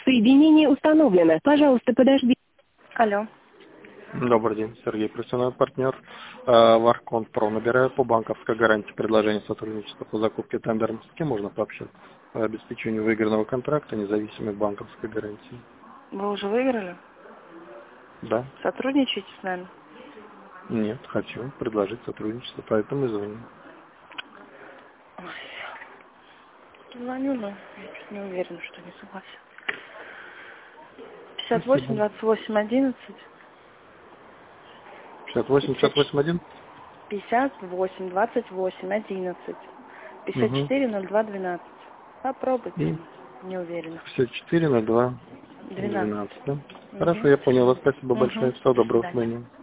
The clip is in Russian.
Соединение установлено. Пожалуйста, подожди. Алло. Добрый день, Сергей, профессиональный партнер Варконт Про. Набираю по банковской гарантии предложение сотрудничества по закупке тендером. С кем можно пообщаться по обеспечению выигранного контракта независимой банковской гарантии? Вы уже выиграли? Да. Сотрудничаете с нами? Нет, хочу предложить сотрудничество, поэтому и звоню. Звоню, но я чуть не уверена, что не согласен. 58, 28, 11. 58, 58, 1? 58, 28, 11. 54, 02, 12. Попробуйте. Не уверена. 54, 02, 12, да? Хорошо, я понял вас. Спасибо большое. Всего доброго. До свидания.